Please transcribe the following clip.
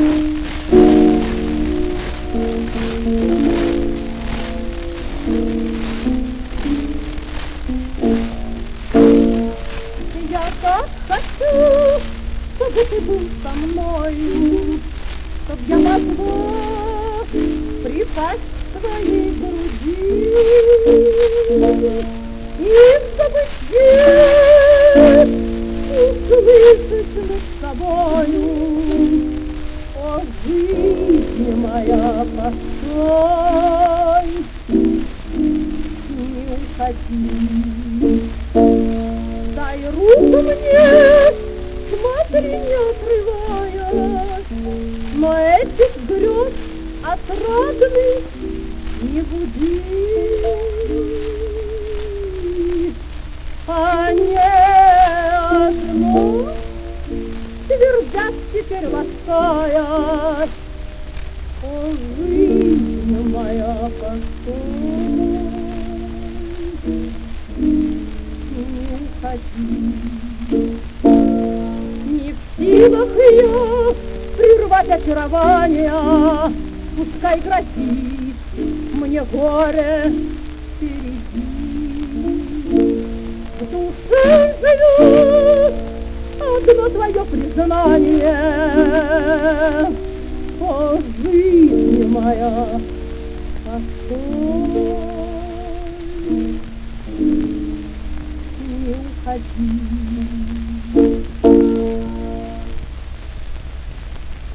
Я так хочу, чтобы ты был со мною, чтоб я могла припасть к твоей груди и в забытье услышать мы с тобою: о, жизнь моя, постой, не уходи. Дай руку мне, смотри, не отрываясь, но этих грез отрадных не буди. Они одно твердят теперь восстаясь: о, жизнь моя, постой, не уходи. Не в силах я прервать очарование, пускай грозит мне горе впереди. В душе живет одно твое признание: о, жизнь моя, постой, не уходи.